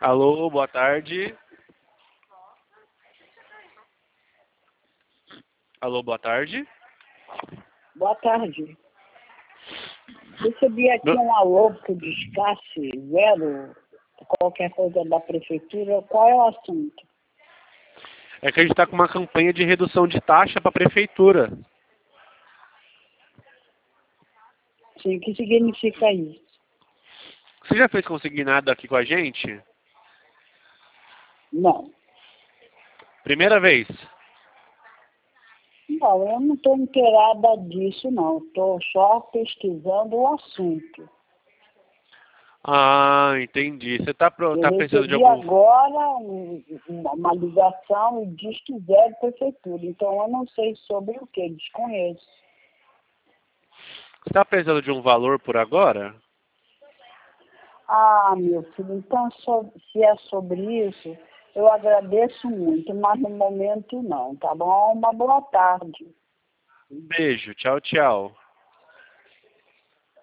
Alô, boa tarde. Alô, boa tarde. Boa tarde. Recebi aqui um alô que descasse zero, qualquer coisa da prefeitura. Qual é o assunto? É que a gente está com uma campanha de redução de taxa para a prefeitura. Sim, o que significa isso? Você já fez consignado aqui com a gente? Não. Primeira vez. Não, eu não estou inteirada disso, não. Estou só pesquisando o assunto. Ah, entendi. Você tá Eu precisando de recebi algum... agora uma ligação e diz que zero prefeitura. Então, eu não sei sobre o que, desconheço. Você está precisando de um valor por agora? Ah, meu filho, então se é sobre isso, eu agradeço muito, mas no momento não, tá bom? Uma boa tarde. Um beijo. Tchau, tchau.